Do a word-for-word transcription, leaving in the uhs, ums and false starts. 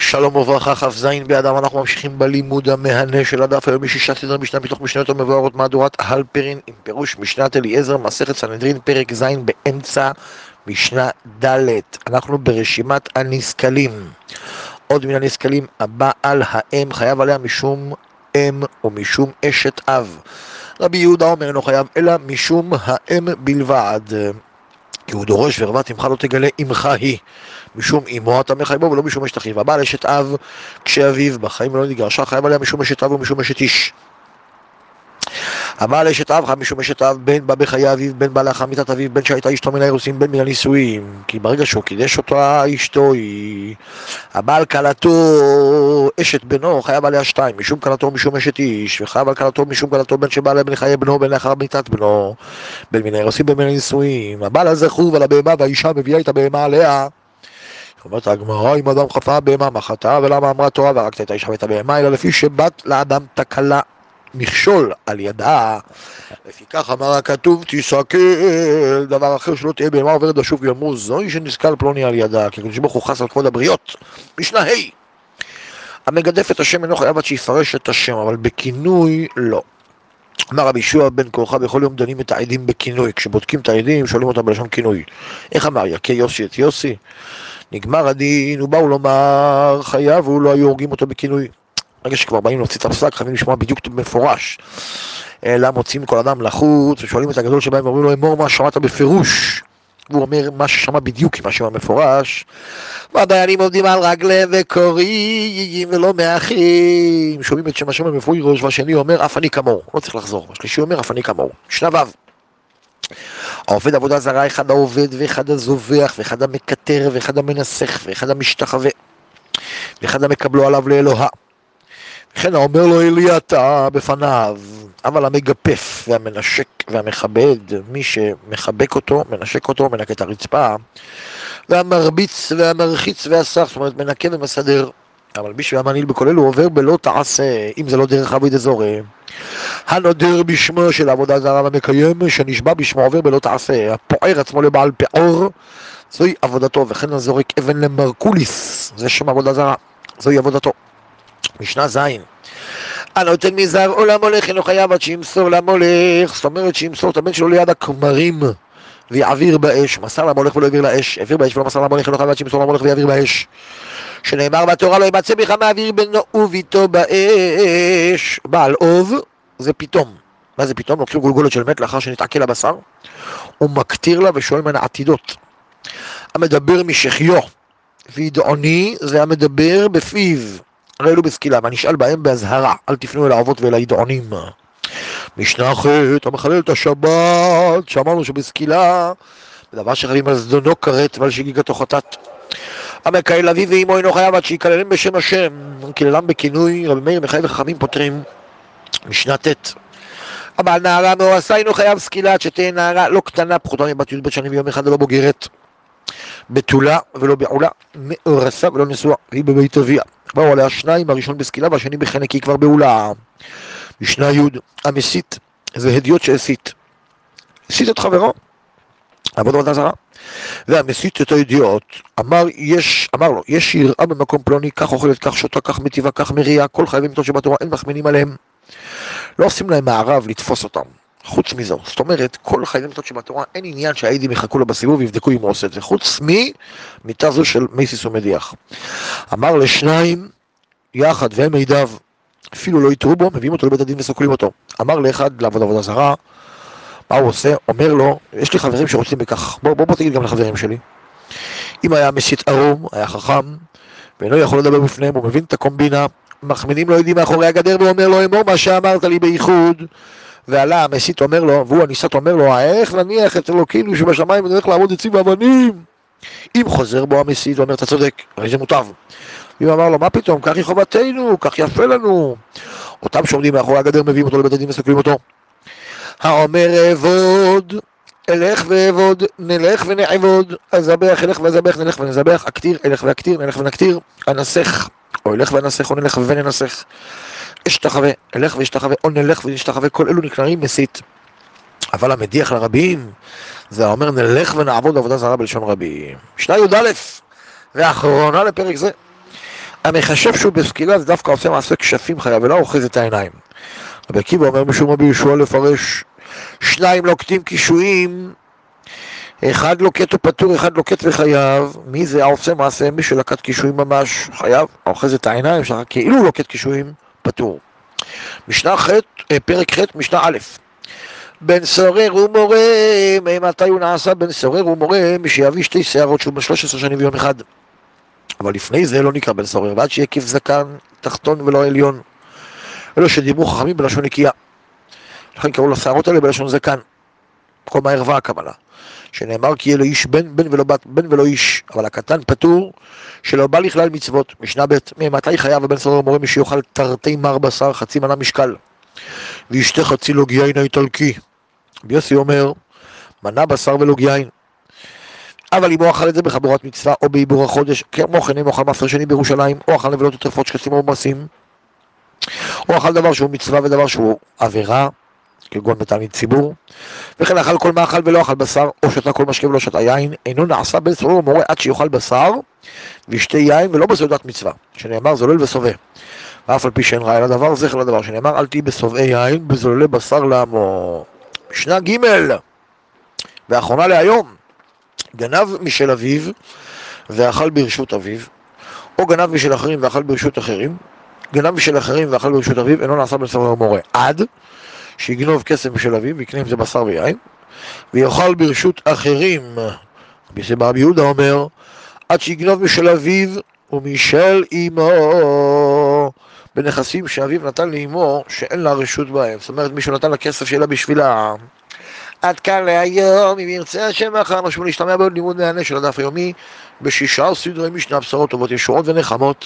שלום וברכה, כ"ז באדר, אנחנו ממשיכים בלימוד המהנה של הדף. היום יש שישה סדרי משנה מתוך משניות המבוארות מהדורת הלפרין עם פירוש משנת אליעזר, מסכת סנהדרין, פרק ז' באמצע משנה ד'. אנחנו ברשימת הנסכלים. עוד מן הנסכלים, הבעל האם חייב עליה משום אם ומשום אשת אב. רבי יהודה אומר אינו חייב אלא משום האם בלבד, כי הוא דורש וערוות אמך לא תגלה אמך היא, משום אמו אתה מחייב בו ולא משום אשת אחיו. הבעל אשת אב כשאביו בחיים לא נתגרשה חייב עליה משום אשת אב ומשום אשת איש. הבעל אשת אב חייב משום אשת אב, בין בא בחיי אביו, בין בא לאחר מיתת אביו, בין שהייתה אשתו מן האירוסין, בין מן הנישואים, כי ברגע שהוא קידש אותה אשתו היא. הבעל כלתו אשת בנו חייב עליה שתיים, משום כלתו משום אשת איש, וחייב על כלתו משום כלתו, בין שבא להם לחיי בנו, בין לאחר מיתת בנו, בין מן האירוסין, בין מן הנישואים. הבעל הזכור ועל הבהמה, והאישה מביאה את הבהמה עליה. אומרת הגמרא, אם אדם חפה בהמה מה חטא, ולמה אמרה תורה והרגת את האישה ואת הבהמה, אלא לפי שבת לאדם תקלה מכשול על ידה, לפי כך אמר הכתוב תסכל. דבר אחר שלא תהיה בהמה עוברת לשוב ימוז, זוהי שנסכל פלוני על ידה, כי הקדוש ברוך הוא חס על כבוד הבריות. משנה ה' המגדף את השם אינו חייב עד שיפרש את השם, אבל בכינוי לא. אמר רבי יהושע בן כורחה, בכל יום דנים את העדים בכינוי, כשבודקים את העדים שואלים אותם בלשון כינוי. איך אמר יקה יוסי את יוסי? נגמר הדין, ובאו לומר חייב, והוא לא היו הורגים אותו בכינוי. רגע שכבר באים להוציא את הפסק, חייבים לשמוע בדיוק מפורש. אלא מוצאים כל אדם לחוץ, ושואלים את הגדול שבהם, ואומרים לו, אמור מה שמעת בפירוש. והוא אומר מה ששמע בדיוק, מה ששמע מפורש. והדיינים עובדים על רגליהם וקוראים ולא מאחים. שומעים את שם השם המפורש, והשני אומר, אף אני כמוהו. לא צריך לחזור. השלישי אומר, אף אני כמוהו. שנה ו' העובד עבודה זרה, אחד העובד ואחד הזובח ואחד המקטר ואחד המנסח ואחד המשתחווה ואחד המקבלו עליו לאלוה. וכן האומר לו אלי אתה בפניו, אבל המגפף והמנשק והמכבד, מי שמחבק אותו, מנשק אותו, מנקה את הרצפה, והמרביץ והמרחיץ והסך, זאת אומרת מנקה ומסדר. אבל מי שהמניל בכל אלו עובר בלא תעשה, אם זה לא דרך עבוד אזורי. הנודר בשמו של עבודה זרה והמקיים, שנשבע בשמו עובר בלא תעשה. הפוער עצמו לבעל פעור, זוהי עבודתו. וכן הזורק אבן למרקוליס, זה שם עבודה זרה, זוהי עבודתו. משנה זין הנותן מזר או למולך אינו חייב עד שימסור למולך, זאת אומרת שימסור את הבן שלו ליד הכמרים ויעביר באש. מסר למולך ולא העביר לאש, העביר באש ולא מסר למולך אינו חייב עד שימסור למולך ויעביר באש, שנאמר בתורה לא ימצא בך מעביר בנו וביתו באש. בעל אוב זה פתאום. מה זה פתאום? לוקחים גולגולת של מת לאחר שנתעכל הבשר, הוא מקטיר לה ושואל מן העתידות. המדבר משחיו, וידעוני זה המדבר בפיו, הרי אלו בסקילה, והנשאל בהם בהזהרה, אל תפנו אל האבות ואל הידעונים. משנה אחת המחלל את השבת, שאמרנו שבסקילה בדבר שחייבים על זדונו כרת ועל שגיגתו חטאת. המקהל אביו ואמו אינו חייב עד שיקללם בשם השם, קללם בכינוי. רבי מאיר מחייב וחכמים פותרים. משנה ט' אבל נערה מאורסה אינו חייב סקילה עד שתהיה נערה לא קטנה, פחותה מבת י"ב שנים ויום אחד ולא בוגרת, בתולה ולא בעולה, מאורסה ולא נשואה, והיא בבית אביה. באו עליה שניים, הראשון בסקילה והשני בחנק, היא כבר בעולה. משנה י' המסית זה הדיוט שהסית, הסית את חברו עבודה זרה, והמסית את הידיעות. אמר יש, אמר לו, יש יראה במקום פלוני, כך אוכלת, כך שותה, כך מטיבה, כך מריאה, כל חייבים מתות שבתורה, אין מחמינים עליהם, לא עושים להם מערב לתפוס אותם. חוץ מזו, זאת אומרת, כל חייבים מתות שבתורה, אין עניין שהעדים יחכו לו בסיבוב ויבדקו אם הוא עושה את זה, חוץ ממיטה זו של מסיס ומדיח. אמר לשניים יחד והם מידיו, אפילו לא יתרו בו, מביאים אותו לבית הדין וסוקלים אותו. אמר לאחד לעבוד עבודה זרה, מה הוא עושה? אומר לו, יש לי חברים שרוצים בכך, בוא, בוא, בוא תגיד גם לחברים שלי. אם היה מסית ערום, היה חכם, ואינו יכול לדבר בפניהם, הוא מבין את הקומבינה, מחמינים לו ידים מאחורי הגדר, ואומר לו, אמור מה שאמרת לי בייחוד. ועלה המסית אומר לו, והוא הניסת אומר לו, איך נניח את אלוקינו שבשמיים ונלך לעמוד עצים ואבנים? אם חוזר בו המסית ואומר, אתה צודק, הרי זה מוטב. ואם אמר לו, מה פתאום, כך היא חובתנו, כך יפה לנו. אותם שעומדים מאחורי הגדר מביאים אותו לבית הדין וסוקלים אותו. האומר אעבוד, אלך ואעבוד, נלך ונעבוד, הזבח אלך והזבח, נלך ונזבח, אקטיר, אלך ואקטיר, נלך ונקטיר, הנסך, או אלך והנסך, או נלך וננסך, אשתחווה, אלך ואשתחווה, או נלך ונשתחווה, כל אלו נקראים מסית. אבל המדיח לרבים, זה אומר נלך ונעבוד עבודה זרה בלשון רבים. משנה י"א, ואחרונה לפרק זה. המחשב שהוא בסקילה זה דווקא עושה מעשה כשפים חייב, ולא אוחז את העיניים. רבי עקיבא אומר משום רבי יהושע לפרש, שניים לוקטים קישואים, אחד לוקט ופטור, אחד לוקט וחייב. מי זה העושה מעשה? מי שלקט קישואים ממש חייב, אוחז את העיניים שלך כאילו לוקט קישואים פטור. משנה ח', פרק ח', משנה א', בן סורר ומורה, מתי הוא נעשה בן סורר ומורה? מי שיביא שתי שערות שהוא בשלוש עשרה שנים ויום אחד. אבל לפני זה לא נקרא בן סורר, ועד שיהיה כיף זקן תחתון ולא עליון, אלו שדיברו חכמים בלשון נקייה, לכן קראו לשערות האלה בלשון זקן, כל מה ערווה הכוונה, שנאמר כי יהיה לו איש בן, בן ולא בת, בן ולא איש, אבל הקטן פטור שלא בא לכלל מצוות. משנה ב', ממתי חייב הבן סורר ומורה? מי שיאכל תרתי מר בשר חצי מנה משקל וישתה חצי לוג יין האיטלקי. ביוסי אומר מנה בשר ולוג יין, אבל אם הוא אכל את זה בחבורת מצווה או בעיבור החודש, כמו כן אם הוא אכל מעשר שני בירושלים, או אכל נבלות וטרפות שקצים או מעשים, או אכל דבר שהוא מצווה ודבר שהוא עבירה, כגון בתענית ציבור, וכן אכל כל מאכל ולא אכל בשר, או שתה כל משקה ולא שתה יין, אינו נעשה בן סורר ומורה עד שיאכל בשר וישתה יין ולא בסעודת מצווה, שנאמר זולל וסובע. ואף על פי שאין ראיה לדבר, זכר לדבר, שנאמר אל תהי בסובעי יין בזוללי בשר לעמו. משנה ג', ואחרונה להיום, גנב משל אביו ואכל ברשות אביו, או גנב משל אחרים ואכל ברשות אחרים, גנב משל אחרים ואכל ברשות אביו, אינו נעשה בן סורר ומורה עד שיגנוב כסף משל אביו ויקנה עם זה בשר ויין, ויאכל ברשות אחרים. רבי יהודה אומר עד שיגנוב משל אביו ומשל אמו, בנכסים שאביו נתן לאמו שאין לה רשות בהם, זאת אומרת מישהו נתן לה כסף שלה בשבילה. עד כאן להיום, אם ירצה השם מחר נשוב להשתמע בעוד לימוד מהנה של הדף היומי בשישה סדרי משנה, בשורות טובות, ישועות ונחמות.